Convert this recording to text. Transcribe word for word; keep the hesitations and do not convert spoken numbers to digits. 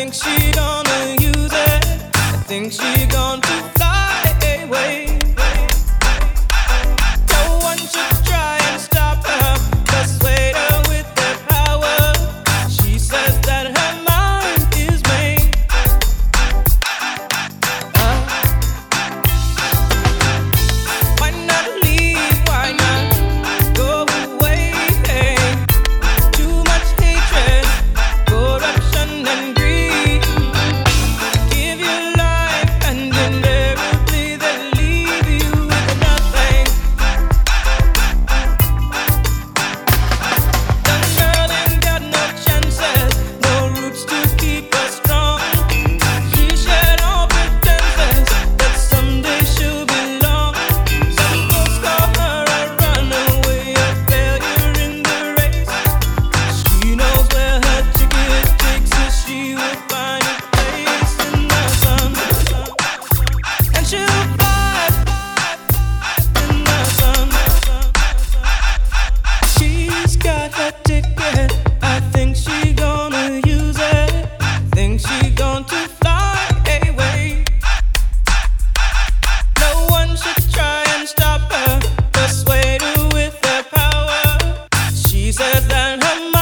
think she gonna use it. I think she gonna fly away. No one should try and stop her. Persuade her with their power. She says that her mind is made. Uh, why not leave? Why not go away? Too much hatred, corruption and greed. Give your life and invariably they leave you with nothing. The girl ain't got no chances, no roots to keep her strong. She shed all pretenses that someday she'll belong. Some folks call her a runaway, a failure in the race. She knows where her ticket takes her. She will find a place in the sun, and she'll fly in the sun. She's got her ticket. I think she gonna use it. Think she going to fly away. No one should try and stop her. Persuade her with their power. She says that her mind